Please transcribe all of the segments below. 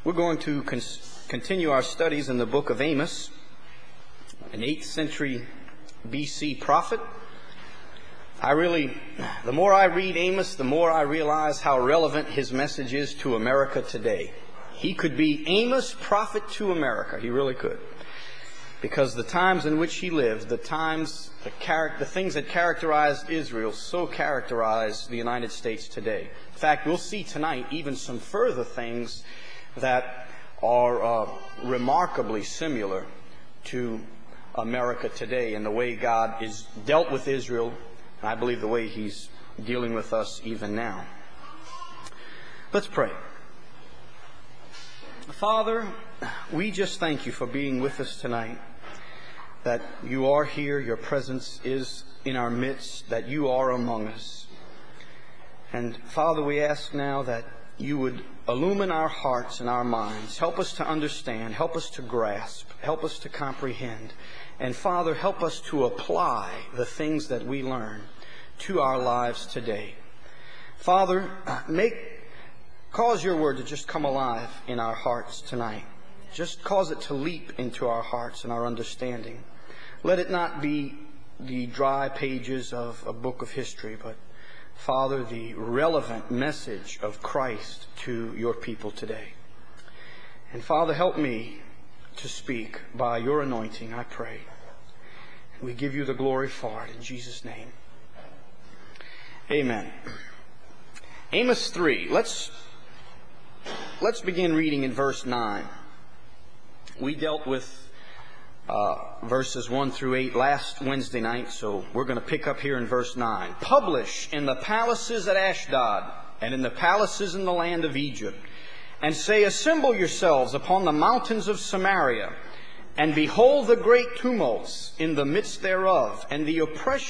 We're going to continue our studies in the book of Amos, an 8th century BC prophet. The more I read Amos, the more I realize how relevant his message is to America today. He could be Amos, prophet to America. He really could. Because the times in which he lived, the things that characterized Israel so characterize the United States today. In fact, we'll see tonight even some further things that are remarkably similar to America today in the way God is dealt with Israel, and I believe the way He's dealing with us even now. Let's pray. Father, we just thank You for being with us tonight, that You are here, Your presence is in our midst, that You are among us. And Father, we ask now that You would illumine our hearts and our minds. Help us to understand, help us to grasp, help us to comprehend. And Father, help us to apply the things that we learn to our lives today. Father, cause Your word to just come alive in our hearts tonight. Just cause it to leap into our hearts and our understanding. Let it not be the dry pages of a book of history, but Father, the relevant message of Christ to Your people today. And Father, help me to speak by Your anointing, I pray. And we give You the glory for it in Jesus' name. Amen. Amos 3. Let's begin reading in verse 9. We dealt with verses 1 through 8 last Wednesday night, so we're going to pick up here in verse 9. Publish in the palaces at Ashdod, and in the palaces in the land of Egypt, and say, Assemble yourselves upon the mountains of Samaria, and behold the great tumults in the midst thereof, and the oppressed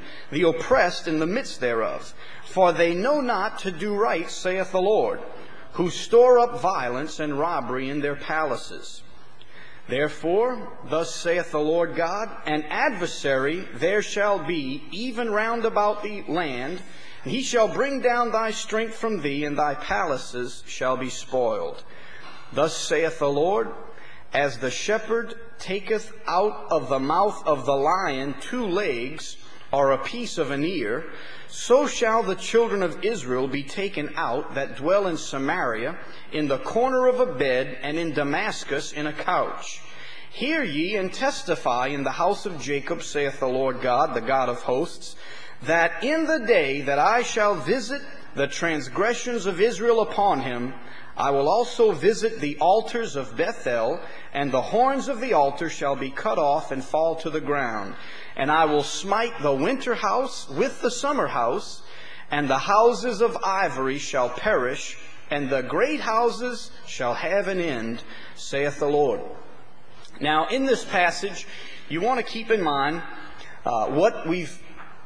in the midst thereof. For they know not to do right, saith the Lord, who store up violence and robbery in their palaces. Therefore, thus saith the Lord God, an adversary there shall be, even round about the land, and he shall bring down thy strength from thee, and thy palaces shall be spoiled. Thus saith the Lord, as the shepherd taketh out of the mouth of the lion 2 legs, or a piece of an ear, so shall the children of Israel be taken out that dwell in Samaria, in the corner of a bed, and in Damascus in a couch. Hear ye and testify in the house of Jacob, saith the Lord God, the God of hosts, that in the day that I shall visit the transgressions of Israel upon him, I will also visit the altars of Bethel, and the horns of the altar shall be cut off and fall to the ground. And I will smite the winter house with the summer house, and the houses of ivory shall perish, and the great houses shall have an end, saith the Lord. Now, in this passage, you want to keep in mind what we've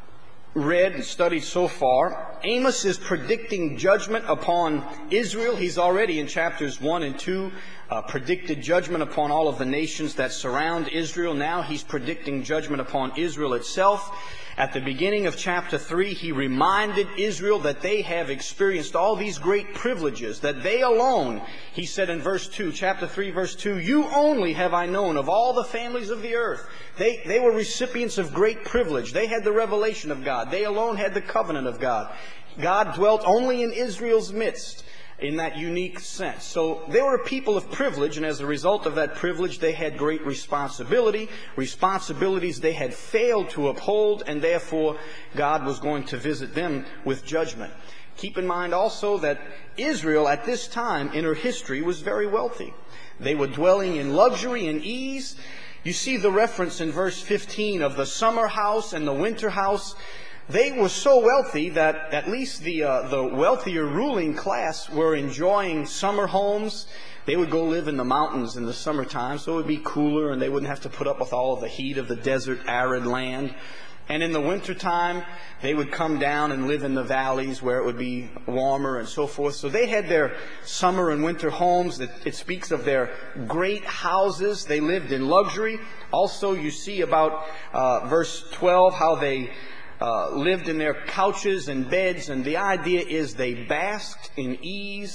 read and studied so far. Amos is predicting judgment upon Israel. He's already in chapters 1 and 2 predicted judgment upon all of the nations that surround Israel. Now he's predicting judgment upon Israel itself. At the beginning of chapter 3, he reminded Israel that they have experienced all these great privileges, that they alone, he said in verse 2, chapter 3, verse 2, You only have I known of all the families of the earth. They were recipients of great privilege. They had the revelation of God. They alone had the covenant of God. God dwelt only in Israel's midst in that unique sense. So they were a people of privilege, and as a result of that privilege, they had great responsibilities they had failed to uphold, and therefore God was going to visit them with judgment. Keep in mind also that Israel at this time in her history was very wealthy. They were dwelling in luxury and ease. You see the reference in verse 15 of the summer house and the winter house. They were so wealthy that at least the wealthier ruling class were enjoying summer homes. They would go live in the mountains in the summertime, so it would be cooler and they wouldn't have to put up with all of the heat of the desert, arid land. And in the wintertime, they would come down and live in the valleys where it would be warmer and so forth. So they had their summer and winter homes. It speaks of their great houses. They lived in luxury. Also, you see about verse 12 how they lived in their couches and beds. And the idea is they basked in ease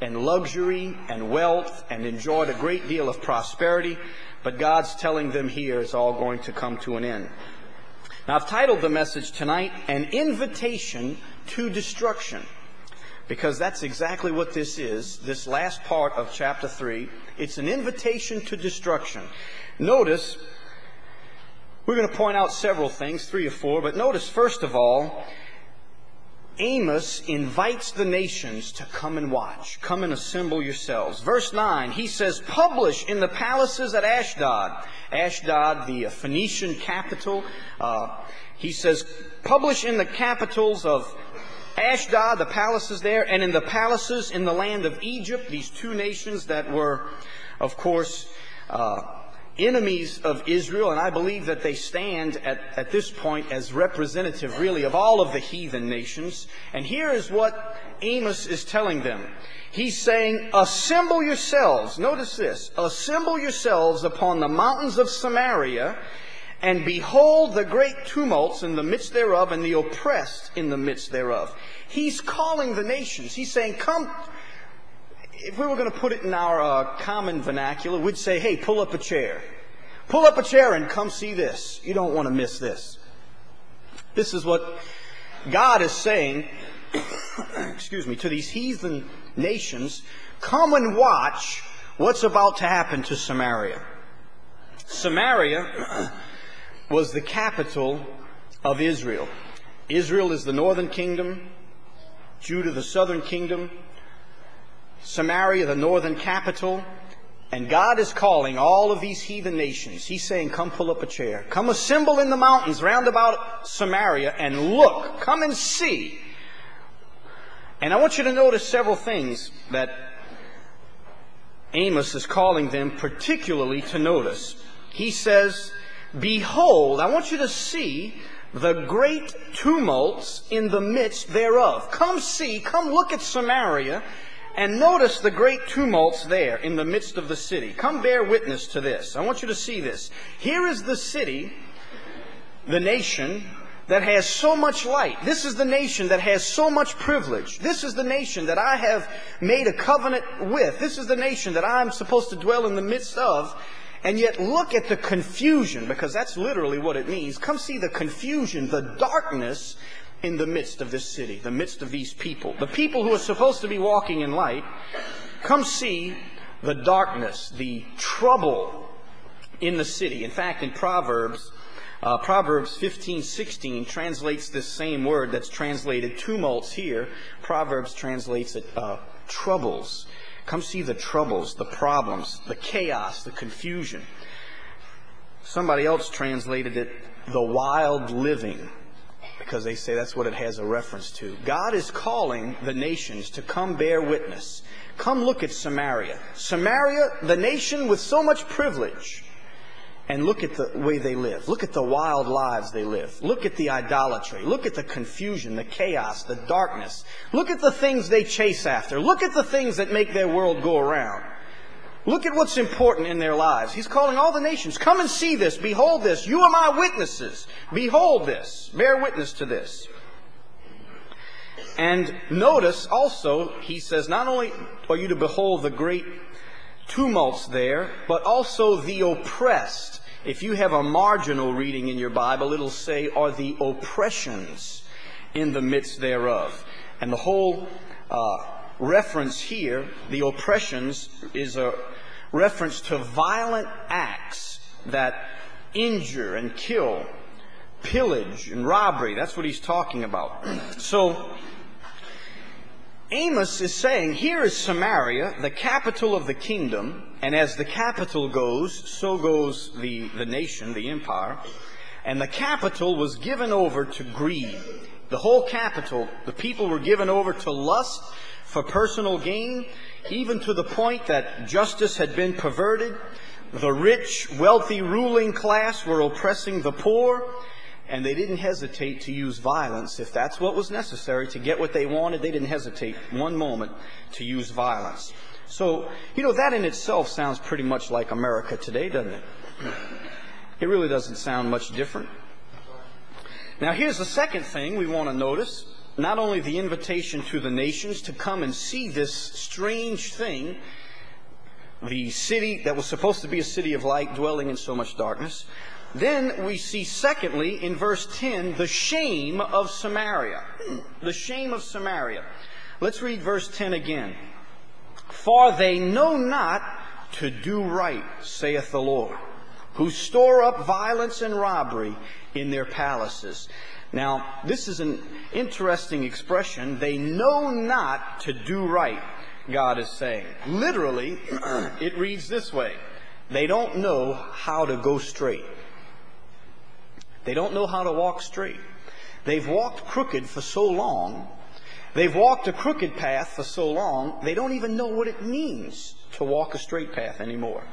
and luxury and wealth and enjoyed a great deal of prosperity. But God's telling them here it's all going to come to an end. Now, I've titled the message tonight, An Invitation to Destruction, because that's exactly what this is, this last part of chapter 3. It's an invitation to destruction. Notice, we're going to point out several things, 3 or 4, but notice, first of all, Amos invites the nations to come and watch. Come and assemble yourselves. Verse 9, he says, publish in the palaces at Ashdod. Ashdod, the Phoenician capital. He says, publish in the capitals of Ashdod, the palaces there, and in the palaces in the land of Egypt, these two nations that were, of course, enemies of Israel, and I believe that they stand at this point as representative, really, of all of the heathen nations. And here is what Amos is telling them. He's saying, assemble yourselves. Notice this. Assemble yourselves upon the mountains of Samaria, and behold the great tumults in the midst thereof, and the oppressed in the midst thereof. He's calling the nations. He's saying, come. If we were going to put it in our common vernacular, we'd say, hey, pull up a chair. Pull up a chair and come see this. You don't want to miss this. This is what God is saying, to these heathen nations. Come and watch what's about to happen to Samaria. Samaria was the capital of Israel. Israel is the northern kingdom, Judah the southern kingdom, Samaria, the northern capital, and God is calling all of these heathen nations. He's saying, come pull up a chair. Come assemble in the mountains round about Samaria and look. Come and see. And I want you to notice several things that Amos is calling them particularly to notice. He says, behold, I want you to see the great tumults in the midst thereof. Come see, come look at Samaria, and notice the great tumults there in the midst of the city. Come bear witness to this. I want you to see this. Here is the city, the nation, that has so much light. This is the nation that has so much privilege. This is the nation that I have made a covenant with. This is the nation that I'm supposed to dwell in the midst of. And yet look at the confusion, because that's literally what it means. Come see the confusion, the darkness in the midst of this city, the midst of these people. The people who are supposed to be walking in light, come see the darkness, the trouble in the city. In fact, in Proverbs 15:16 translates this same word that's translated tumults here. Proverbs translates it troubles. Come see the troubles, the problems, the chaos, the confusion. Somebody else translated it the wild living, because they say that's what it has a reference to. God is calling the nations to come bear witness. Come look at Samaria. Samaria, the nation with so much privilege. And look at the way they live. Look at the wild lives they live. Look at the idolatry. Look at the confusion, the chaos, the darkness. Look at the things they chase after. Look at the things that make their world go around. Look at what's important in their lives. He's calling all the nations, come and see this, behold this. You are my witnesses. Behold this. Bear witness to this. And notice also, he says, not only are you to behold the great tumults there, but also the oppressed. If you have a marginal reading in your Bible, it'll say, are the oppressions in the midst thereof. And the whole reference here, the oppressions, is a reference to violent acts that injure and kill, pillage and robbery. That's what he's talking about. So Amos is saying, here is Samaria, the capital of the kingdom, and as the capital goes, so goes the nation, the empire. And the capital was given over to greed. The whole capital, the people were given over to lust for personal gain, even to the point that justice had been perverted. The rich, wealthy ruling class were oppressing the poor, and they didn't hesitate to use violence. If that's what was necessary to get what they wanted, they didn't hesitate one moment to use violence. So, that in itself sounds pretty much like America today, doesn't it? It really doesn't sound much different. Now, here's the second thing we want to notice. not only the invitation to the nations to come and see this strange thing, the city that was supposed to be a city of light dwelling in so much darkness. Then we see, secondly, in verse 10, the shame of Samaria. The shame of Samaria. Let's read verse 10 again. For they know not to do right, saith the Lord, who store up violence and robbery in their palaces. Now, this is an interesting expression. They know not to do right, God is saying. Literally, it reads this way. They don't know how to go straight. They don't know how to walk straight. They've walked crooked for so long. They've walked a crooked path for so long, they don't even know what it means to walk a straight path anymore.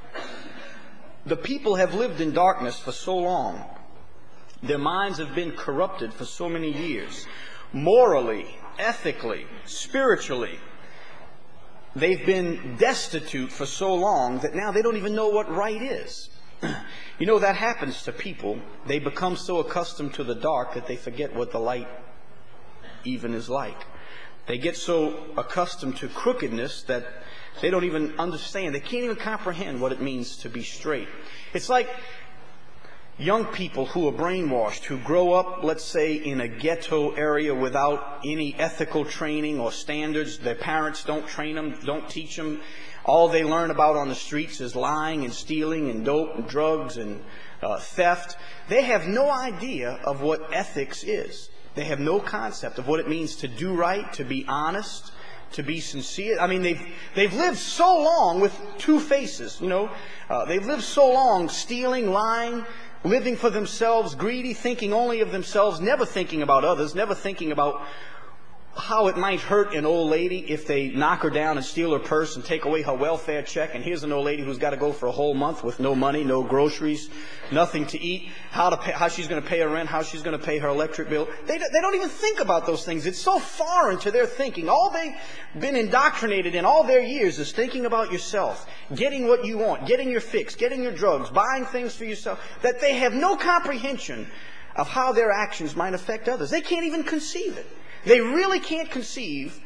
The people have lived in darkness for so long. Their minds have been corrupted for so many years. Morally, ethically, spiritually, they've been destitute for so long that now they don't even know what right is. You know, that happens to people. They become so accustomed to the dark that they forget what the light even is like. They get so accustomed to crookedness that they don't even understand. They can't even comprehend what it means to be straight. It's like young people who are brainwashed, who grow up, let's say, in a ghetto area without any ethical training or standards. Their parents don't train them, don't teach them. All they learn about on the streets is lying and stealing and dope and drugs and theft. They have no idea of what ethics is. They have no concept of what it means to do right, to be honest, to be sincere. I mean, they've lived so long with two faces, you know. They've lived so long stealing, lying, living for themselves, greedy, thinking only of themselves, never thinking about others, never thinking about how it might hurt an old lady if they knock her down and steal her purse and take away her welfare check. And here's an old lady who's got to go for a whole month with no money, no groceries, nothing to eat, how she's going to pay her rent, how she's going to pay her electric bill. They don't even think about those things. It's so foreign to their thinking. All they've been indoctrinated in all their years is thinking about yourself, getting what you want, getting your fix, getting your drugs, buying things for yourself, that they have no comprehension of how their actions might affect others. They can't even conceive it. They really can't conceive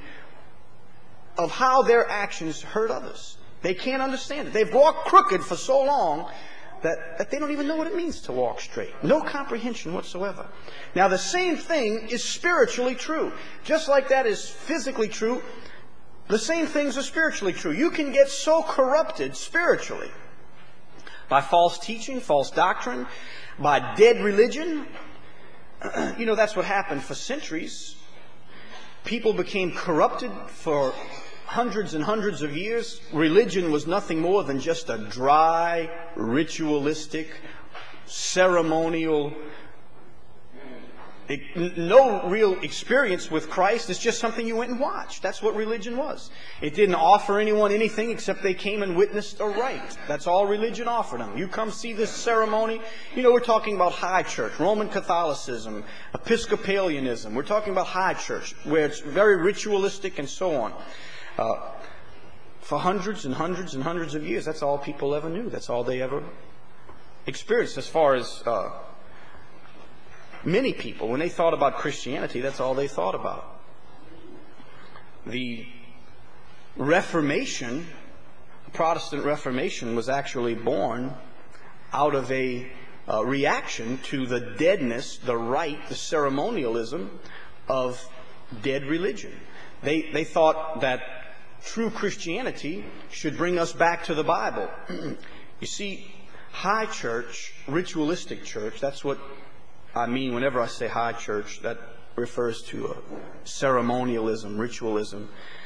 of how their actions hurt others. They can't understand it. They've walked crooked for so long that they don't even know what it means to walk straight. No comprehension whatsoever. Now, the same thing is spiritually true. Just like that is physically true, the same things are spiritually true. You can get so corrupted spiritually by false teaching, false doctrine, by dead religion. You know, that's what happened for centuries. People became corrupted for hundreds and hundreds of years. Religion was nothing more than just a dry, ritualistic, ceremonial, no real experience with Christ. It's just something you went and watched. That's what religion was. It didn't offer anyone anything except they came and witnessed a rite. That's all religion offered them. You come see this ceremony. You know, we're talking about high church, Roman Catholicism, Episcopalianism. We're talking about high church, where it's very ritualistic and so on. For hundreds and hundreds and hundreds of years, that's all people ever knew. That's all they ever experienced as far as many people, when they thought about Christianity, that's all they thought about. The Reformation, the Protestant Reformation, was actually born out of a reaction to the deadness, the rite, the ceremonialism of dead religion. They thought that true Christianity should bring us back to the Bible. You see, high church, ritualistic church, that's what I mean whenever I say high church. That refers to ceremonialism, ritualism.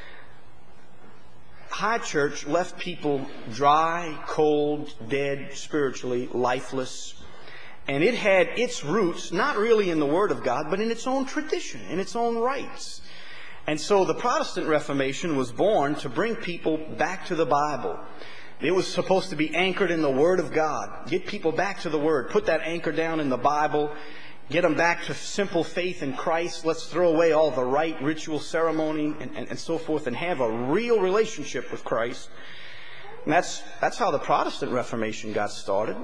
High church left people dry, cold, dead, spiritually, lifeless. And it had its roots not really in the Word of God, but in its own tradition, in its own rites. And so the Protestant Reformation was born to bring people back to the Bible. It was supposed to be anchored in the Word of God. Get people back to the Word. Put that anchor down in the Bible. Get them back to simple faith in Christ. Let's throw away all the rite, ritual, ceremony, and so forth, and have a real relationship with Christ. And that's how the Protestant Reformation got started.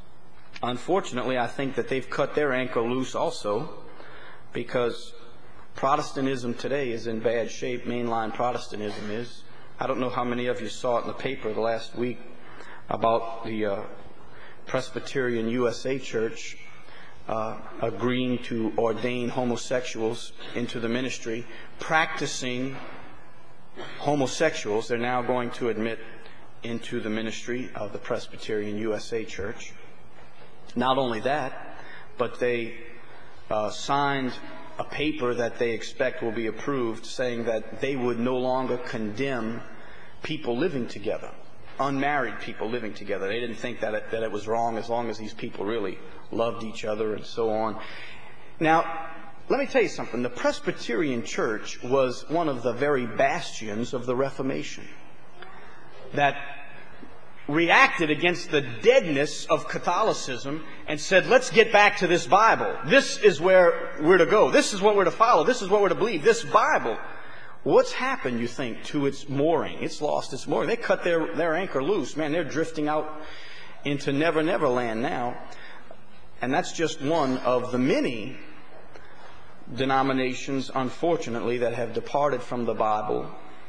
Unfortunately, I think that they've cut their anchor loose also, because Protestantism today is in bad shape. Mainline Protestantism is. I don't know how many of you saw it in the paper the last week about the Presbyterian USA Church agreeing to ordain homosexuals into the ministry. Practicing homosexuals, they're now going to admit into the ministry of the Presbyterian USA Church. Not only that, but they signed a paper that they expect will be approved saying that they would no longer condemn people living together, unmarried people living together. They didn't think that it was wrong as long as these people really loved each other and so on. Now, let me tell you something. The Presbyterian Church was one of the very bastions of the Reformation that reacted against the deadness of Catholicism and said, let's get back to this Bible. This is where we're to go. This is what we're to follow. This is what we're to believe. This Bible. What's happened, you think, to its mooring? It's lost its mooring. They cut their anchor loose. Man, they're drifting out into Never Never Land now. And that's just one of the many denominations, unfortunately, that have departed from the Bible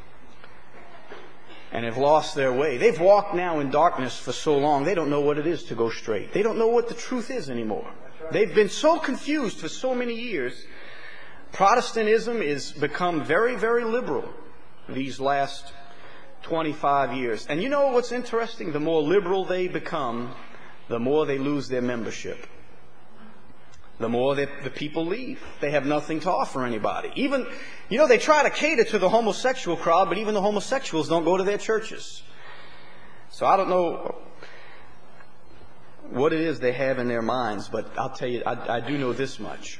and have lost their way. They've walked now in darkness for so long, they don't know what it is to go straight. They don't know what the truth is anymore. They've been so confused for so many years. Protestantism has become very, very liberal these last 25 years. And you know what's interesting? The more liberal they become, the more they lose their membership. The more the people leave. They have nothing to offer anybody. Even, they try to cater to the homosexual crowd, but even the homosexuals don't go to their churches. So I don't know what it is they have in their minds, but I'll tell you, I do know this much,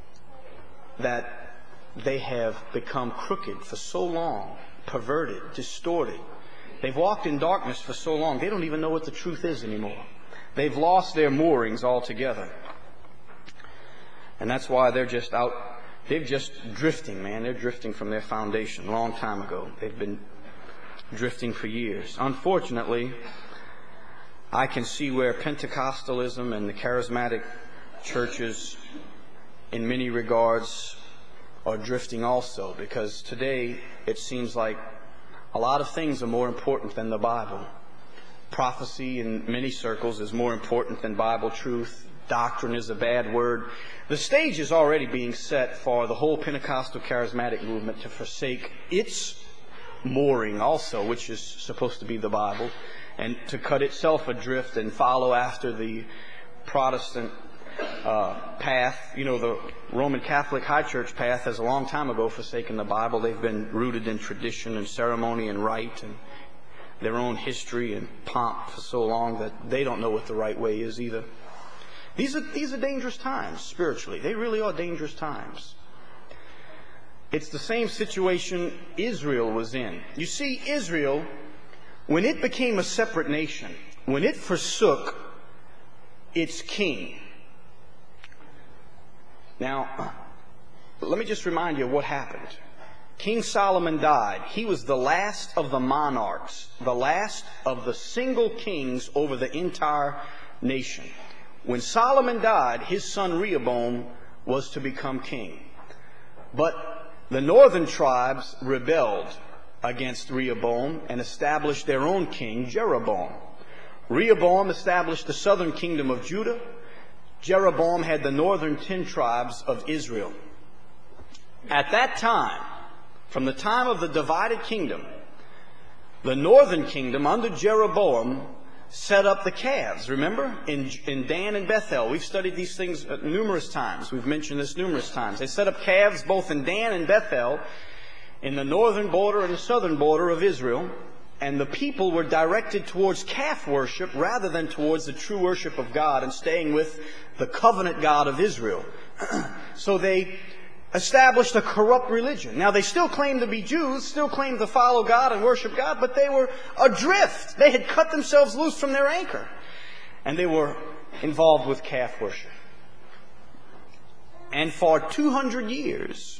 that they have become crooked for so long, perverted, distorted. They've walked in darkness for so long, they don't even know what the truth is anymore. They've lost their moorings altogether. And that's why they're just out, they're just drifting, man. They're drifting from their foundation a long time ago. They've been drifting for years. Unfortunately, I can see where Pentecostalism and the charismatic churches, in many regards, are drifting also, because today it seems like a lot of things are more important than the Bible. Prophecy in many circles is more important than Bible truth. Doctrine is a bad word. The stage is already being set for the whole Pentecostal charismatic movement to forsake its mooring also, which is supposed to be the Bible, and to cut itself adrift and follow after the Protestant path. The Roman Catholic High Church path has a long time ago forsaken the Bible. They've been rooted in tradition and ceremony and rite and their own history and pomp for so long that they don't know what the right way is either. These are dangerous times spiritually. They really are dangerous times. It's the same situation Israel was in. You see, Israel, when it became a separate nation, when it forsook its king. Now, let me just remind you of what happened. King Solomon died. He was the last of the monarchs, the last of the single kings over the entire nation. When Solomon died, his son Rehoboam was to become king. But the northern tribes rebelled against Rehoboam and established their own king, Jeroboam. Rehoboam established the southern kingdom of Judah. Jeroboam had the northern 10 tribes of Israel. At that time, from the time of the divided kingdom, the northern kingdom under Jeroboam set up the calves. Remember? In Dan and Bethel. We've studied these things numerous times. We've mentioned this numerous times. They set up calves both in Dan and Bethel, in the northern border and the southern border of Israel. And the people were directed towards calf worship rather than towards the true worship of God and staying with the covenant God of Israel. So they established a corrupt religion. Now, they still claimed to be Jews, still claimed to follow God and worship God, but they were adrift. They had cut themselves loose from their anchor. And they were involved with calf worship. And for 200 years,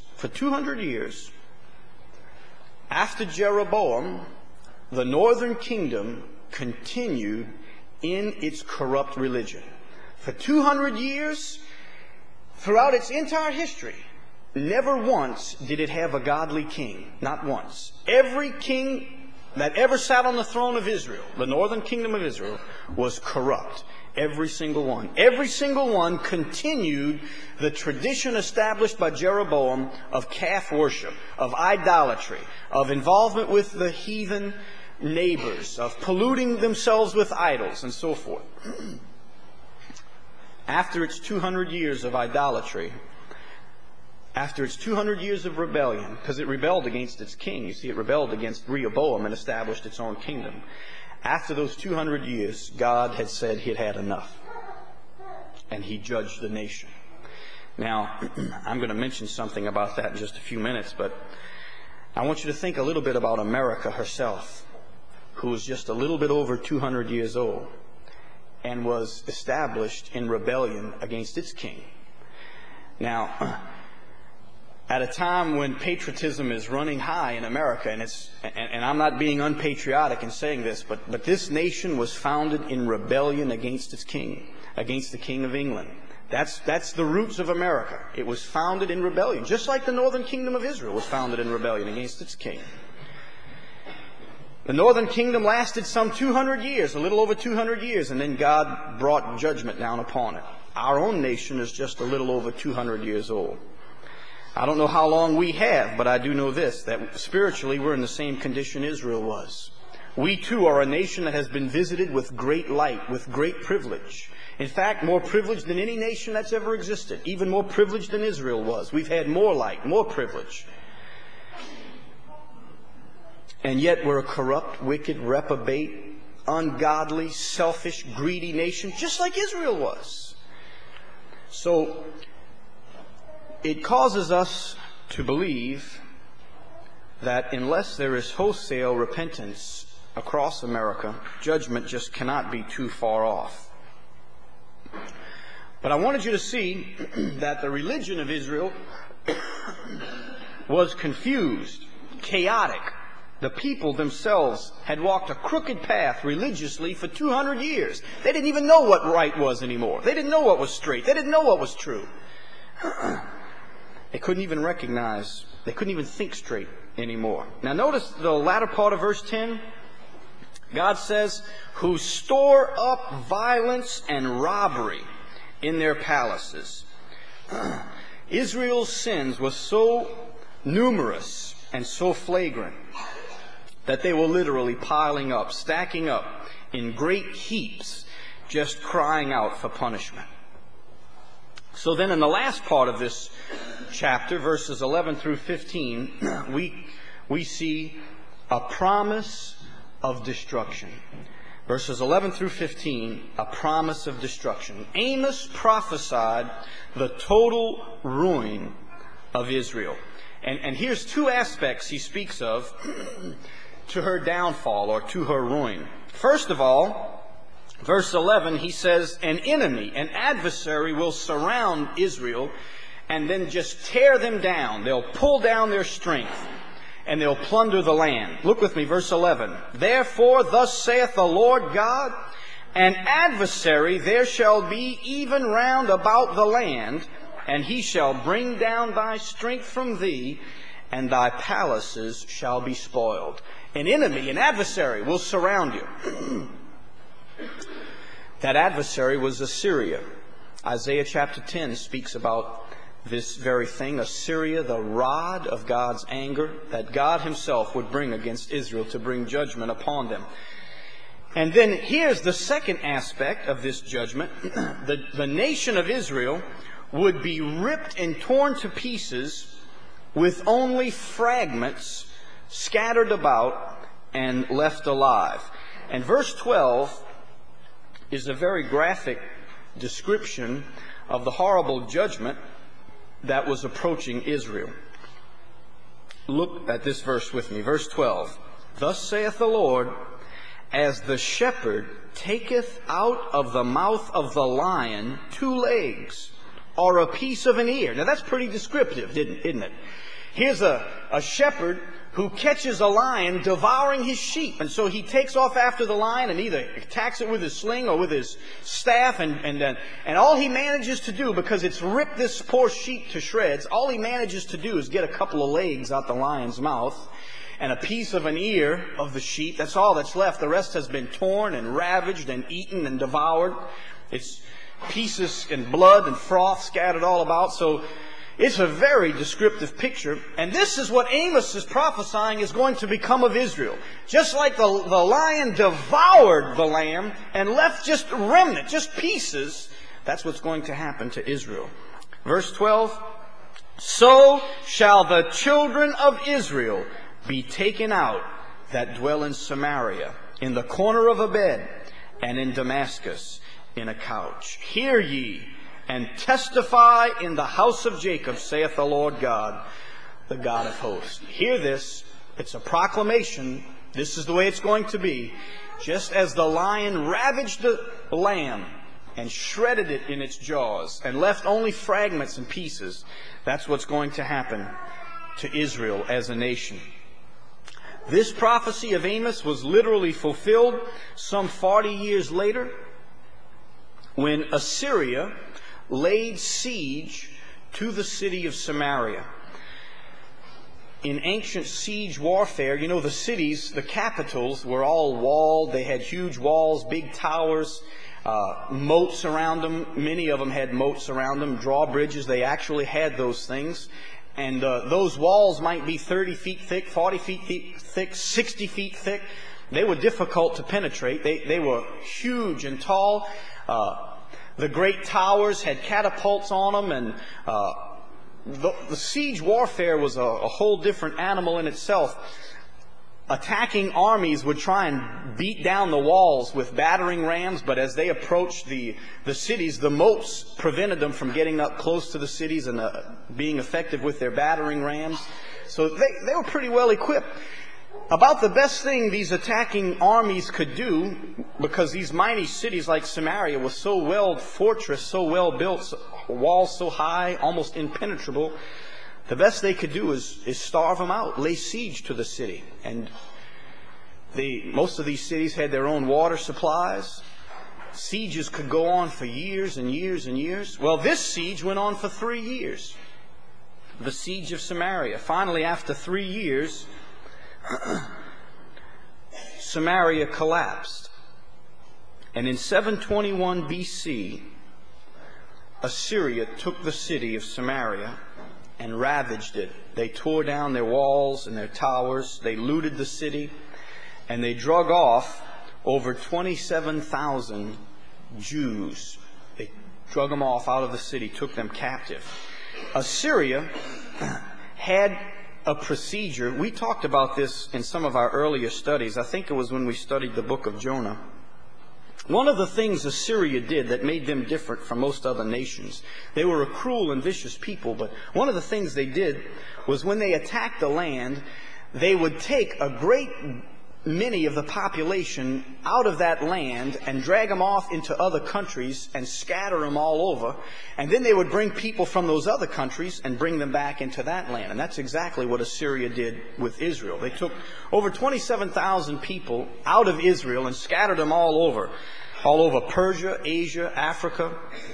after Jeroboam, the northern kingdom continued in its corrupt religion. For 200 years, throughout its entire history, never once did it have a godly king. Not once. Every king that ever sat on the throne of Israel, the northern kingdom of Israel, was corrupt. Every single one. Every single one continued the tradition established by Jeroboam of calf worship, of idolatry, of involvement with the heathen neighbors, of polluting themselves with idols, and so forth. After its 200 years of idolatry, after its 200 years of rebellion, because it rebelled against its king. You see, it rebelled against Rehoboam and established its own kingdom. After those 200 years, God had said He had had enough. And He judged the nation. Now, I'm going to mention something about that in just a few minutes, but I want you to think a little bit about America herself, who was just a little bit over 200 years old and was established in rebellion against its king. Now, at a time when patriotism is running high in America, and I'm not being unpatriotic in saying this, but this nation was founded in rebellion against its king, against the King of England. That's the roots of America. It was founded in rebellion, just like the northern kingdom of Israel was founded in rebellion against its king. The northern kingdom lasted some 200 years, a little over 200 years, and then God brought judgment down upon it. Our own nation is just a little over 200 years old. I don't know how long we have, but I do know this, that spiritually we're in the same condition Israel was. We too are a nation that has been visited with great light, with great privilege. In fact, more privilege than any nation that's ever existed. Even more privilege than Israel was. We've had more light, more privilege. And yet we're a corrupt, wicked, reprobate, ungodly, selfish, greedy nation, just like Israel was. So it causes us to believe that unless there is wholesale repentance across America, judgment just cannot be too far off. But I wanted you to see that the religion of Israel was confused, chaotic. The people themselves had walked a crooked path religiously for 200 years. They didn't even know what right was anymore. They didn't know what was straight. They didn't know what was true. They couldn't even recognize, they couldn't even think straight anymore. Now notice the latter part of verse 10. God says, who store up violence and robbery in their palaces. Israel's sins were so numerous and so flagrant that they were literally piling up, stacking up in great heaps, just crying out for punishment. So then in the last part of this chapter, verses 11 through 15, we see a promise of destruction. Verses 11 through 15, a promise of destruction. Amos prophesied the total ruin of Israel. And here's two aspects he speaks of to her downfall or to her ruin. First of all, verse 11, he says, an enemy, an adversary will surround Israel and then just tear them down. They'll pull down their strength and they'll plunder the land. Look with me, verse 11. Therefore, thus saith the Lord God, an adversary there shall be even round about the land, and he shall bring down thy strength from thee, and thy palaces shall be spoiled. An enemy, an adversary will surround you. That adversary was Assyria. Isaiah chapter 10 speaks about this very thing, Assyria, the rod of God's anger that God himself would bring against Israel to bring judgment upon them. And then here's the second aspect of this judgment. The nation of Israel would be ripped and torn to pieces with only fragments scattered about and left alive. And verse 12 is a very graphic description of the horrible judgment that was approaching Israel. Look at this verse with me. Verse 12. Thus saith the Lord, as the shepherd taketh out of the mouth of the lion 2 legs, or a piece of an ear. Now that's pretty descriptive, isn't it? Here's a shepherd who catches a lion devouring his sheep. And so he takes off after the lion and either attacks it with his sling or with his staff. And all he manages to do, because it's ripped this poor sheep to shreds, all he manages to do is get a couple of legs out the lion's mouth and a piece of an ear of the sheep. That's all that's left. The rest has been torn and ravaged and eaten and devoured. It's pieces and blood and froth scattered all about. So it's a very descriptive picture. And this is what Amos is prophesying is going to become of Israel. Just like the lion devoured the lamb and left just remnant, just pieces, that's what's going to happen to Israel. Verse 12, so shall the children of Israel be taken out that dwell in Samaria, in the corner of a bed, and in Damascus, in a couch. Hear ye, and testify in the house of Jacob, saith the Lord God, the God of hosts. Hear this. It's a proclamation. This is the way it's going to be. Just as the lion ravaged the lamb and shredded it in its jaws and left only fragments and pieces, that's what's going to happen to Israel as a nation. This prophecy of Amos was literally fulfilled some 40 years later when Assyria laid siege to the city of Samaria. In ancient siege warfare, you know, the cities, the capitals were all walled. They had huge walls, big towers, moats around them. Many of them had moats around them, drawbridges. They actually had those things. And those walls might be 30 feet thick, 40 feet thick, 60 feet thick. They were difficult to penetrate. They were huge and tall. The great towers had catapults on them, and the siege warfare was a whole different animal in itself. Attacking armies would try and beat down the walls with battering rams, but as they approached the cities, the moats prevented them from getting up close to the cities and being effective with their battering rams. So they were pretty well equipped. About the best thing these attacking armies could do, because these mighty cities like Samaria was so well fortressed, so well built, walls so high, almost impenetrable, the best they could do is starve them out, lay siege to the city. And most of these cities had their own water supplies. Sieges could go on for years and years and years. Well, this siege went on for 3 years. The siege of Samaria. Finally, after 3 years, Samaria collapsed. And in 721 BC, Assyria took the city of Samaria and ravaged it. They tore down their walls and their towers. They looted the city. And they drug off over 27,000 Jews. They drug them off out of the city, took them captive. Assyria had a procedure. We talked about this in some of our earlier studies. I think it was when we studied the book of Jonah. One of the things Assyria did that made them different from most other nations, they were a cruel and vicious people, but one of the things they did was when they attacked the land, they would take a great many of the population out of that land and drag them off into other countries and scatter them all over. And then they would bring people from those other countries and bring them back into that land. And that's exactly what Assyria did with Israel. They took over 27,000 people out of Israel and scattered them all over Persia, Asia, Africa,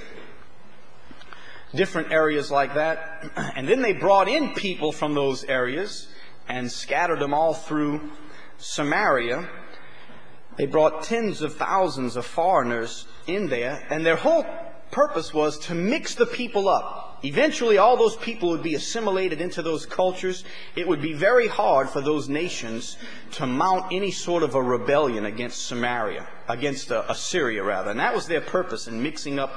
different areas like that. And then they brought in people from those areas and scattered them all through Samaria. They brought tens of thousands of foreigners in there, and their whole purpose was to mix the people up. Eventually, all those people would be assimilated into those cultures. It would be very hard for those nations to mount any sort of a rebellion against Assyria, rather. And that was their purpose in mixing up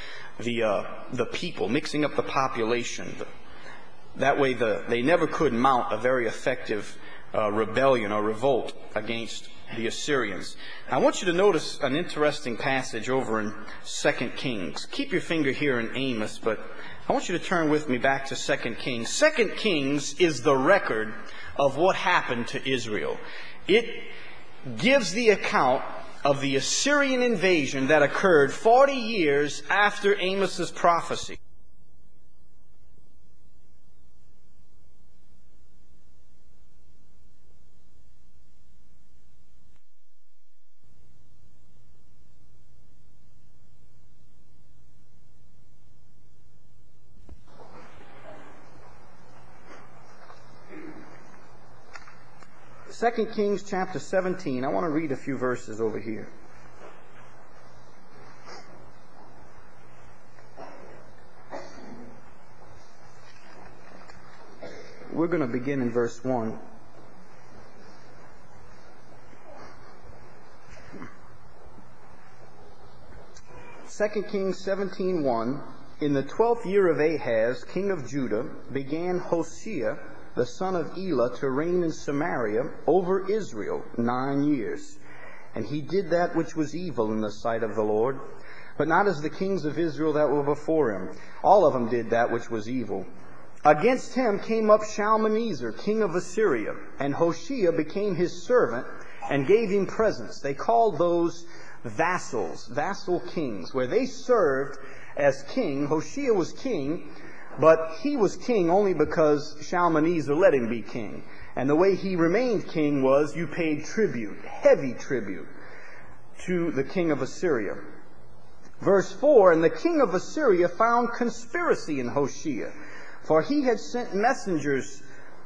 the people, mixing up the population. That way, they never could mount a very effective rebellion or revolt against the Assyrians. I want you to notice an interesting passage over in 2 Kings. Keep your finger here in Amos, but I want you to turn with me back to 2 Kings. 2 Kings is the record of what happened to Israel. It gives the account of the Assyrian invasion that occurred 40 years after Amos's prophecy. 2 Kings chapter 17. I want to read a few verses over here. We're going to begin in verse 1. 2 Kings 17:1. In the 12th year of Ahaz, king of Judah, began Hoshea, the son of Elah, to reign in Samaria over Israel 9 years. And he did that which was evil in the sight of the Lord, but not as the kings of Israel that were before him. All of them did that which was evil. Against him came up Shalmaneser, king of Assyria, and Hoshea became his servant and gave him presents. They called those vassals, vassal kings, where they served as king. Hoshea was king, but he was king only because Shalmaneser let him be king. And the way he remained king was you paid tribute, heavy tribute, to the king of Assyria. Verse 4, and the king of Assyria found conspiracy in Hoshea, for he had sent messengers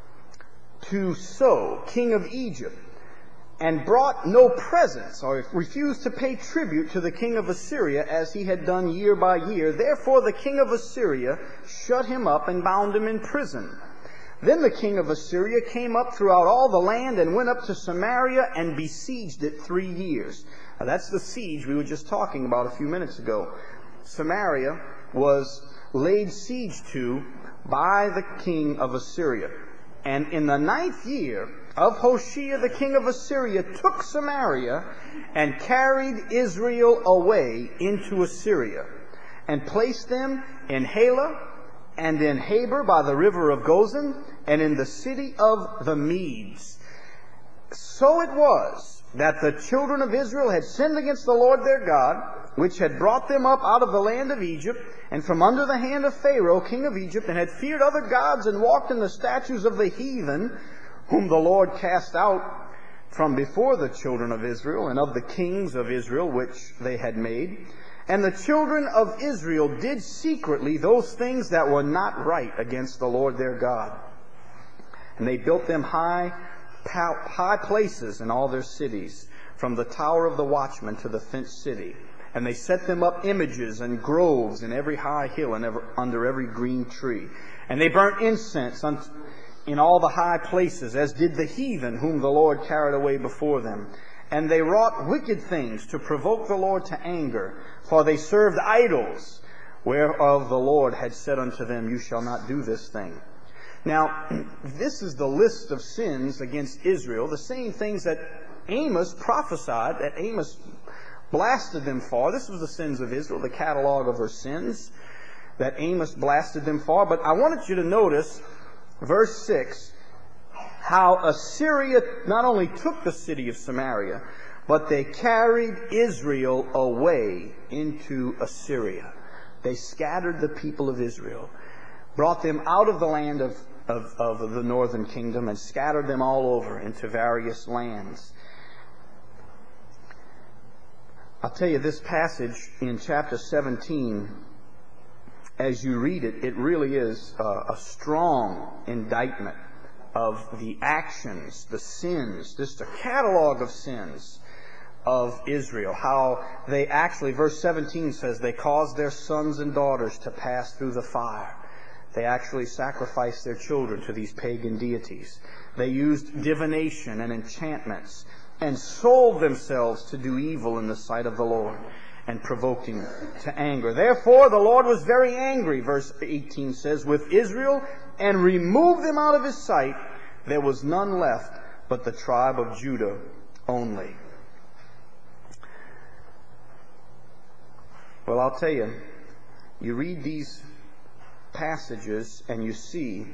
to So, king of Egypt, and brought no presents, or refused to pay tribute to the king of Assyria, as he had done year by year. Therefore the king of Assyria shut him up and bound him in prison. Then the king of Assyria came up throughout all the land and went up to Samaria and besieged it 3 years. Now that's the siege we were just talking about a few minutes ago. Samaria was laid siege to by the king of Assyria. And in the 9th year of Hoshea, the king of Assyria took Samaria and carried Israel away into Assyria, and placed them in Halah and in Habor by the river of Gozan, and in the city of the Medes. So it was that the children of Israel had sinned against the Lord their God, which had brought them up out of the land of Egypt, and from under the hand of Pharaoh, king of Egypt, and had feared other gods, and walked in the statutes of the heathen, whom the Lord cast out from before the children of Israel, and of the kings of Israel which they had made. And the children of Israel did secretly those things that were not right against the Lord their God. And they built them high places in all their cities, from the tower of the watchman to the fenced city. And they set them up images and groves in every high hill and under every green tree. And they burnt incense in all the high places, as did the heathen whom the Lord carried away before them. And they wrought wicked things to provoke the Lord to anger, for they served idols, whereof the Lord had said unto them, you shall not do this thing. Now, this is the list of sins against Israel, the same things that Amos prophesied, that Amos blasted them for. This was the sins of Israel, the catalog of her sins that Amos blasted them for. But I wanted you to notice, verse 6, how Assyria not only took the city of Samaria, but they carried Israel away into Assyria. They scattered the people of Israel, brought them out of the land of the northern kingdom, and scattered them all over into various lands. I'll tell you, this passage in chapter 17, as you read it, it really is a strong indictment of the actions, the sins, just a catalog of sins of Israel. How they actually, verse 17 says, they caused their sons and daughters to pass through the fire. They actually sacrificed their children to these pagan deities. They used divination and enchantments, and sold themselves to do evil in the sight of the Lord, and provoked him to anger. Therefore the Lord was very angry, verse 18 says, with Israel, and removed them out of his sight. There was none left but the tribe of Judah only. Well, I'll tell you, you read these passages and you see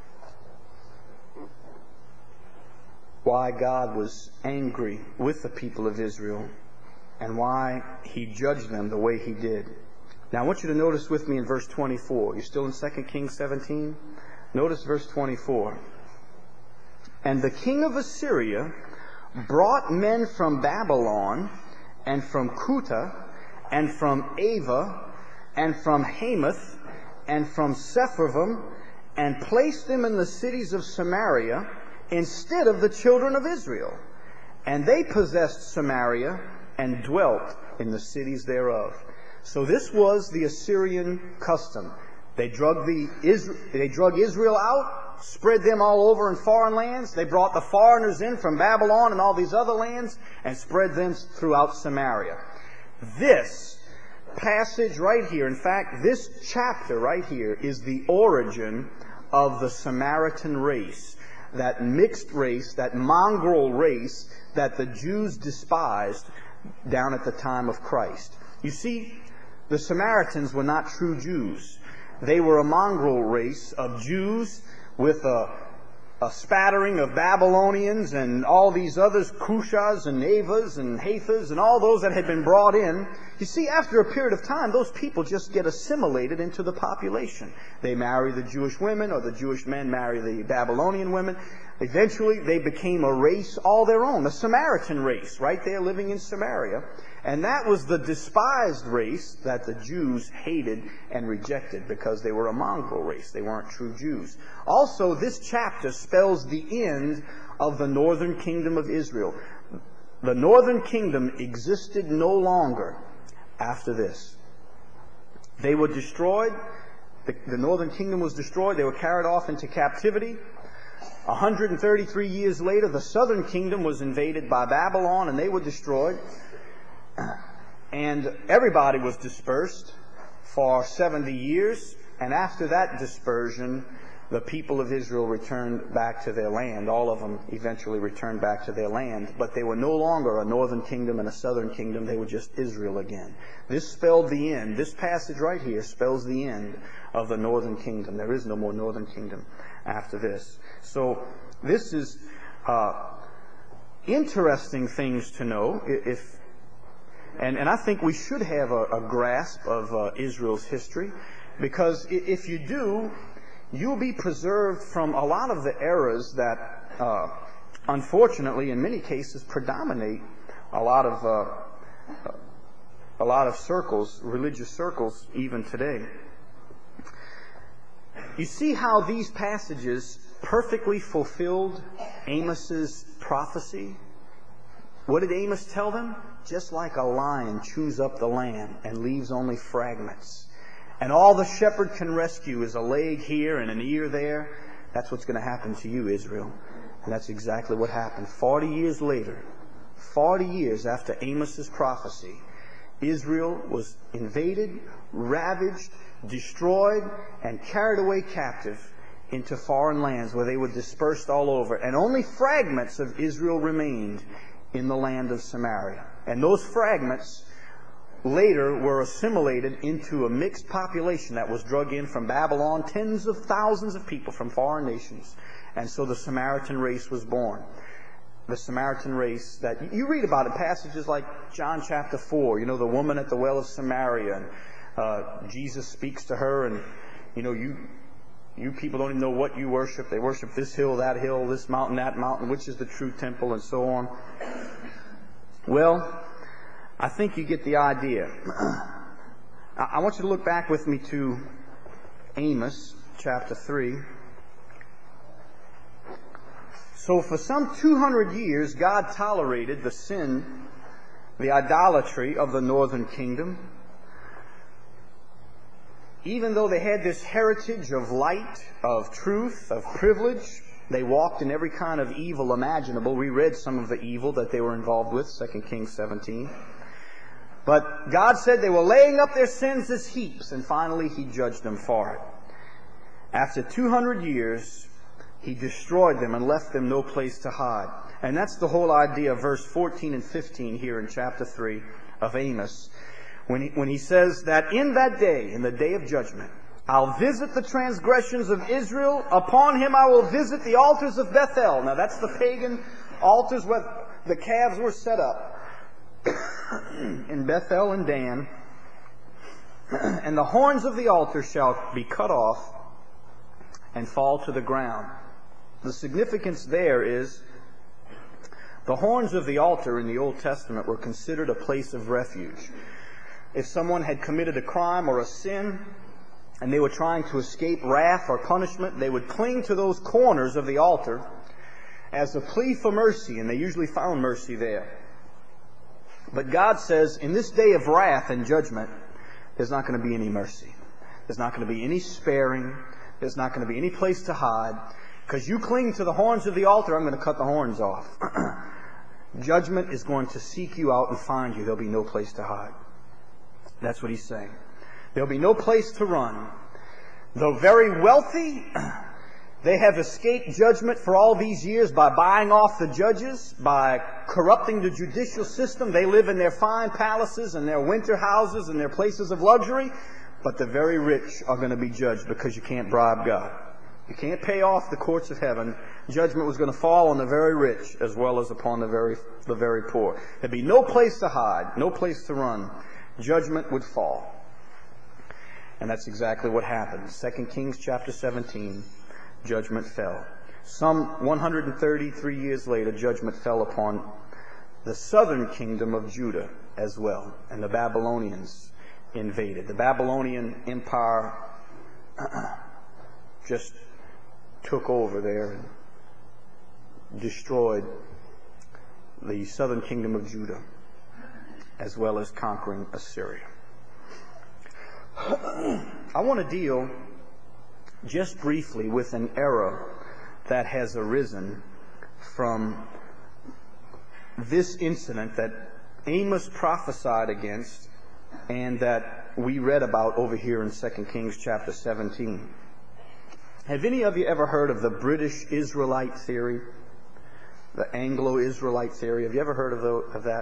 why God was angry with the people of Israel and why he judged them the way he did. Now I want you to notice with me in verse 24. You're still in 2 Kings 17? Notice verse 24. And the king of Assyria brought men from Babylon and from Cuta and from Ava and from Hamath and from Sepharvaim, and placed them in the cities of Samaria, instead of the children of Israel. And they possessed Samaria and dwelt in the cities thereof. So this was the Assyrian custom. They drug Israel out, spread them all over in foreign lands. They brought the foreigners in from Babylon and all these other lands and spread them throughout Samaria. This passage right here, in fact, this chapter right here is the origin of the Samaritan race, that mixed race, that mongrel race that the Jews despised down at the time of Christ. You see, the Samaritans were not true Jews. They were a mongrel race of Jews with a spattering of Babylonians and all these others, Cushas and Avas and Hathas and all those that had been brought in. You see, after a period of time, those people just get assimilated into the population. They marry the Jewish women, or the Jewish men marry the Babylonian women. Eventually, they became a race all their own, a Samaritan race, right there living in Samaria. And that was the despised race that the Jews hated and rejected because they were a mongrel race. They weren't true Jews. Also, this chapter spells the end of the northern kingdom of Israel. The northern kingdom existed no longer after this. They were destroyed. The northern kingdom was destroyed. They were carried off into captivity. 133 years later, the southern kingdom was invaded by Babylon, and they were destroyed. And everybody was dispersed for 70 years. And after that dispersion, the people of Israel returned back to their land. All of them eventually returned back to their land. But they were no longer a northern kingdom and a southern kingdom. They were just Israel again. This spelled the end. This passage right here spells the end of the northern kingdom. There is no more northern kingdom after this. So this is interesting things to know. And I think we should have a grasp of Israel's history, because if you do, you'll be preserved from a lot of the errors that, unfortunately, in many cases, predominate a lot of circles, religious circles, even today. You see how these passages perfectly fulfilled Amos's prophecy? What did Amos tell them? Just like a lion chews up the lamb and leaves only fragments, and all the shepherd can rescue is a leg here and an ear there, that's what's going to happen to you, Israel. And that's exactly what happened. 40 years later, 40 years after Amos's prophecy, Israel was invaded, ravaged, destroyed, and carried away captive into foreign lands where they were dispersed all over. And only fragments of Israel remained in the land of Samaria. And those fragments later were assimilated into a mixed population that was drug in from Babylon, tens of thousands of people from foreign nations. And so the Samaritan race was born. The Samaritan race that you read about in passages like John chapter 4, the woman at the well of Samaria, and Jesus speaks to her, and you people don't even know what you worship. They worship this hill, this mountain, that mountain, which is the true temple, and so on. Well, I think you get the idea. I want you to look back with me to Amos chapter 3. So for some 200 years, God tolerated the sin, the idolatry of the northern kingdom. Even though they had this heritage of light, of truth, of privilege, they walked in every kind of evil imaginable. We read some of the evil that they were involved with, 2 Kings 17. But God said they were laying up their sins as heaps, and finally He judged them for it. After 200 years, He destroyed them and left them no place to hide. And that's the whole idea of verse 14 and 15 here in chapter 3 of Amos, when he says that in that day, in the day of judgment, I'll visit the transgressions of Israel. Upon him I will visit the altars of Bethel. Now that's the pagan altars where the calves were set up in Bethel and Dan. And the horns of the altar shall be cut off and fall to the ground. The significance there is the horns of the altar in the Old Testament were considered a place of refuge. If someone had committed a crime or a sin, and they were trying to escape wrath or punishment, they would cling to those corners of the altar, as a plea for mercy, and they usually found mercy there. But God says, in this day of wrath and judgment, there's not going to be any mercy. There's not going to be any sparing. There's not going to be any place to hide. Because you cling to the horns of the altar, I'm going to cut the horns off. Judgment is going to seek you out and find you. There'll be no place to hide. That's what he's saying. There'll be no place to run. Though very wealthy, they have escaped judgment for all these years by buying off the judges, by corrupting the judicial system. They live in their fine palaces and their winter houses and their places of luxury. But the very rich are going to be judged because you can't bribe God. You can't pay off the courts of heaven. Judgment was going to fall on the very rich as well as upon the very poor. There'd be no place to hide, no place to run. Judgment would fall. And that's exactly what happened. 2 Kings chapter 17, judgment fell. Some 133 years later, judgment fell upon the southern kingdom of Judah as well. And the Babylonians invaded. The Babylonian Empire just took over there and destroyed the southern kingdom of Judah, as well as conquering Assyria. I want to deal just briefly with an error that has arisen from this incident that Amos prophesied against and that we read about over here in 2 Kings chapter 17. Have any of you ever heard of the British Israelite theory? The Anglo-Israelite theory? Have you ever heard of that?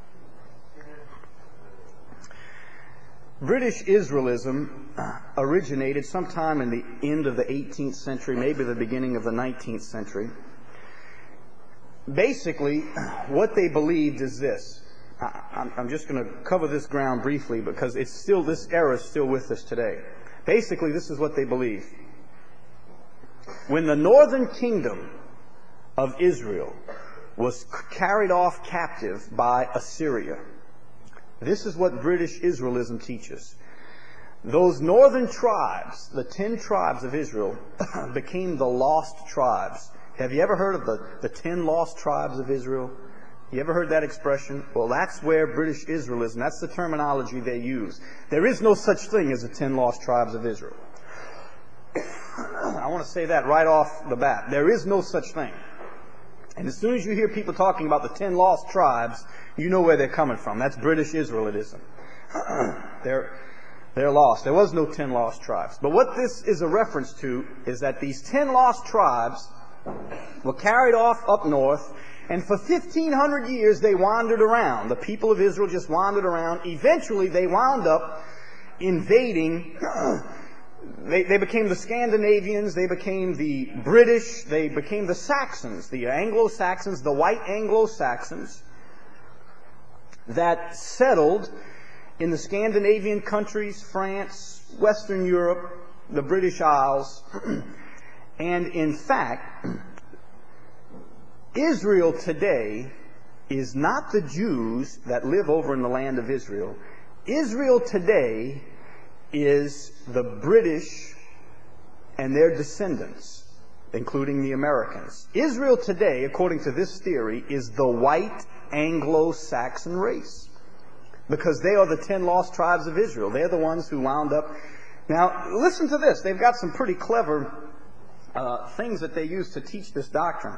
British Israelism originated sometime in the end of the 18th century, maybe the beginning of the 19th century. Basically, what they believed is this. I'm just going to cover this ground briefly because this error is still with us today. Basically, this is what they believe. When the northern kingdom of Israel was carried off captive by Assyria, this is what British Israelism teaches. Those northern tribes, the 10 tribes of Israel, became the lost tribes. Have you ever heard of the 10 lost tribes of Israel? You ever heard that expression? Well, that's where British Israelism, that's the terminology they use. There is no such thing as the 10 lost tribes of Israel. I want to say that right off the bat. There is no such thing. And as soon as you hear people talking about the 10 lost tribes, you know where they're coming from. That's British Israelism. They're lost. There was no 10 lost tribes. But what this is a reference to is that these 10 lost tribes were carried off up north, and for 1,500 years they wandered around. The people of Israel just wandered around. Eventually they wound up invading. They became the Scandinavians, they became the British, they became the Saxons, the Anglo-Saxons, the white Anglo-Saxons that settled in the Scandinavian countries, France, Western Europe, the British Isles. And in fact, Israel today is not the Jews that live over in the land of Israel. Israel today is the British and their descendants, including the Americans. Israel today, according to this theory, is the white Anglo-Saxon race, because they are the 10 lost tribes of Israel. They're the ones who wound up. Now, listen to this. They've got some pretty clever things that they use to teach this doctrine.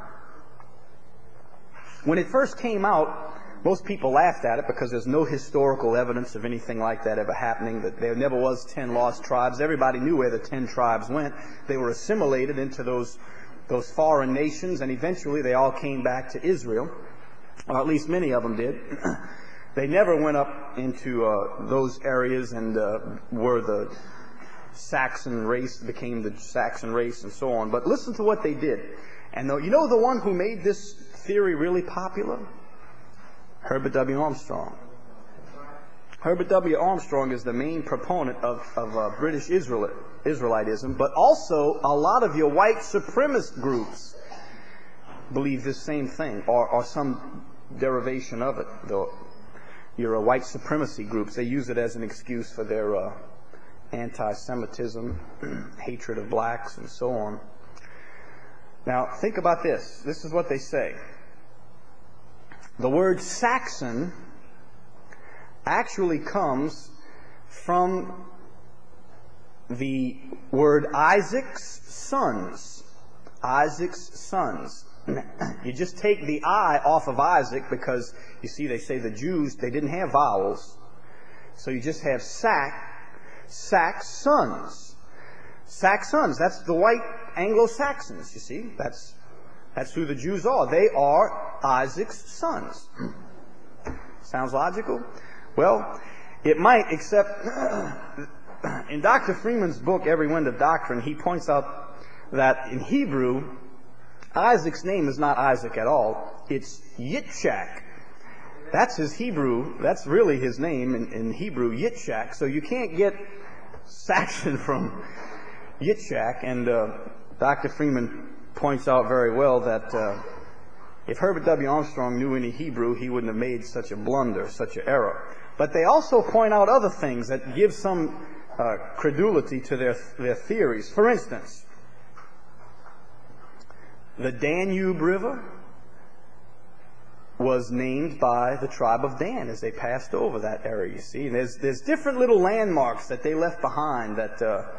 When it first came out, most people laughed at it because there's no historical evidence of anything like that ever happening, that there never was 10 lost tribes. Everybody knew where the 10 tribes went. They were assimilated into those foreign nations, and eventually they all came back to Israel, or at least many of them did. They never went up into those areas and were the Saxon race, became the Saxon race and so on. But listen to what they did. And you know the one who made this theory really popular? Herbert W. Armstrong. Herbert W. Armstrong is the main proponent of British Israelitism, but also a lot of your white supremacist groups believe this same thing, or some derivation of it. Your white supremacy groups, they use it as an excuse for their anti-Semitism, hatred of blacks, and so on. Now, think about this. This is what they say. The word Saxon actually comes from the word Isaac's sons. Isaac's sons. You just take the I off of Isaac because, you see, they say the Jews, they didn't have vowels. So you just have Sax's sons. Sax's sons, that's the white Anglo-Saxons, you see. That's who the Jews are. They are Isaac's sons. Sounds logical? Well, it might, except in Dr. Freeman's book, Every Wind of Doctrine, he points out that in Hebrew, Isaac's name is not Isaac at all. It's Yitzchak. That's his Hebrew. That's really his name in Hebrew, Yitzchak. So you can't get Saxon from Yitzchak. And Dr. Freeman points out very well that if Herbert W. Armstrong knew any Hebrew, he wouldn't have made such a blunder, such an error. But they also point out other things that give some credulity to their theories. For instance, the Danube River was named by the tribe of Dan as they passed over that area, you see. And there's different little landmarks that they left behind that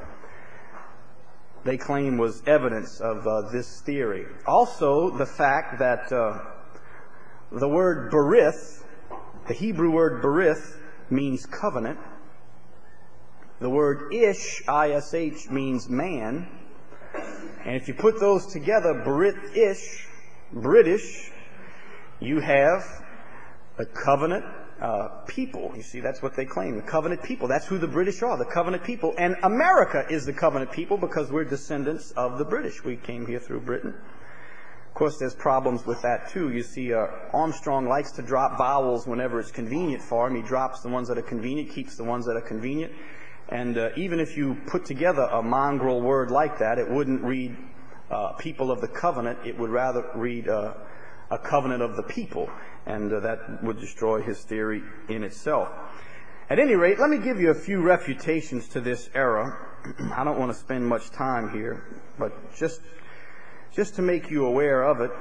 they claim was evidence of this theory. Also, the fact that the word berith, the Hebrew word berith, means covenant. The word ish, I-S-H, means man. And if you put those together, berith-ish, British, you have a covenant people. You see, that's what they claim, the covenant people. That's who the British are, the covenant people. And America is the covenant people because we're descendants of the British. We came here through Britain. Of course, there's problems with that, too. You see, Armstrong likes to drop vowels whenever it's convenient for him. He drops the ones that are convenient, keeps the ones that are convenient. And even if you put together a mongrel word like that, it wouldn't read people of the covenant. It would rather read a covenant of the people. And that would destroy his theory in itself. At any rate, let me give you a few refutations to this error. I don't want to spend much time here, but just to make you aware of it.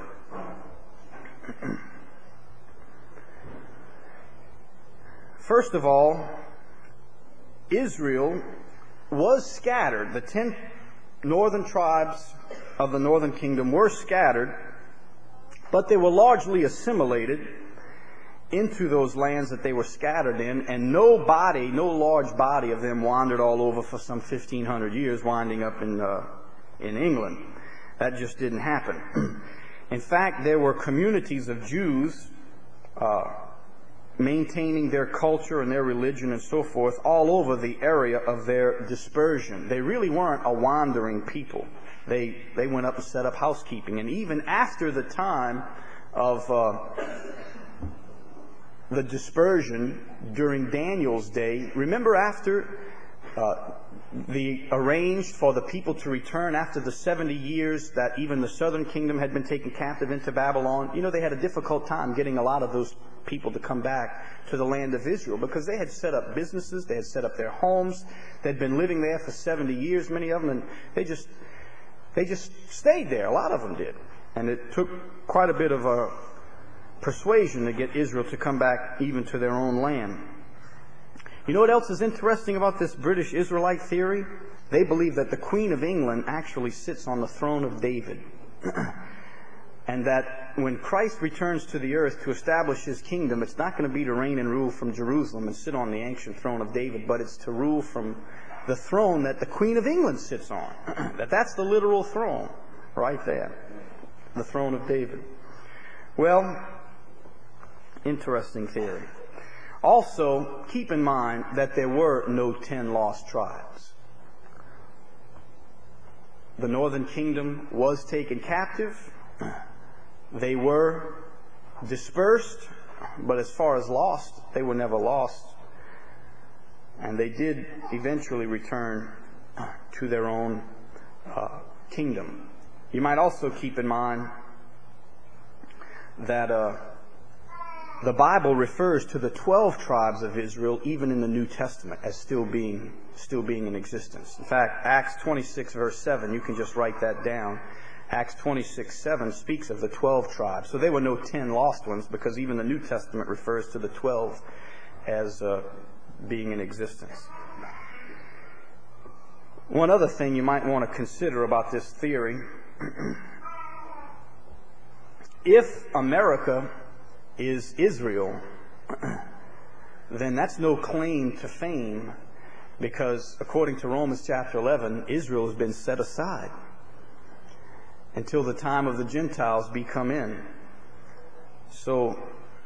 First of all, Israel was scattered. The 10 northern tribes of the northern kingdom were scattered, but they were largely assimilated into those lands that they were scattered in, and no large body of them wandered all over for some 1,500 years, winding up in England. That just didn't happen. In fact, there were communities of Jews maintaining their culture and their religion and so forth all over the area of their dispersion. They really weren't a wandering people. They went up and set up housekeeping. And even after the time of the dispersion during Daniel's day, remember after they arranged for the people to return after the 70 years that even the southern kingdom had been taken captive into Babylon, you know, they had a difficult time getting a lot of those people to come back to the land of Israel because they had set up businesses, they had set up their homes, they'd been living there for 70 years, many of them, and they just stayed there. A lot of them did. And it took quite a bit of a persuasion to get Israel to come back even to their own land. You know what else is interesting about this British Israelite theory? They believe that the Queen of England actually sits on the throne of David. And that when Christ returns to the earth to establish his kingdom, it's not going to be to reign and rule from Jerusalem and sit on the ancient throne of David, but it's to rule from the throne that the Queen of England sits on. That's the literal throne right there, the throne of David. Well, interesting theory. Also, keep in mind that there were no 10 lost tribes. The northern kingdom was taken captive. They were dispersed, but as far as lost, they were never lost. And they did eventually return to their own kingdom. You might also keep in mind that the Bible refers to the 12 tribes of Israel, even in the New Testament, as still being in existence. In fact, Acts 26, verse 7, you can just write that down, Acts 26:7 speaks of the 12 tribes. So there were no 10 lost ones, because even the New Testament refers to the 12 as being in existence. One other thing you might want to consider about this theory: if America is Israel, then that's no claim to fame, because according to Romans chapter 11, Israel has been set aside until the time of the Gentiles be come in. So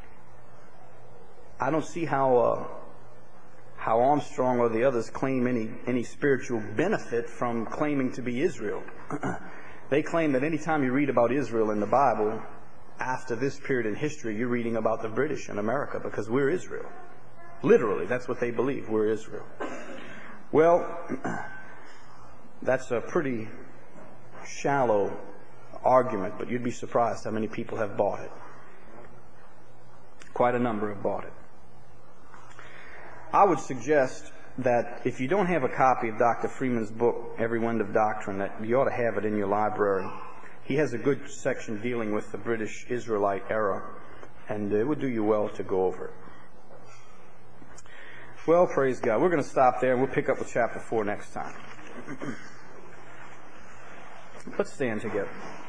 I don't see how Armstrong or the others claim any spiritual benefit from claiming to be Israel. They claim that any time you read about Israel in the Bible, after this period in history, you're reading about the British in America, because we're Israel. Literally, that's what they believe. We're Israel. Well, that's a pretty shallow argument, but you'd be surprised how many people have bought it. Quite a number have bought it. I would suggest that if you don't have a copy of Dr. Freeman's book, Every Wind of Doctrine, that you ought to have it in your library. He has a good section dealing with the British Israelite era, and it would do you well to go over it. Well, praise God. We're going to stop there, and we'll pick up with chapter 4 next time. Let's stand together.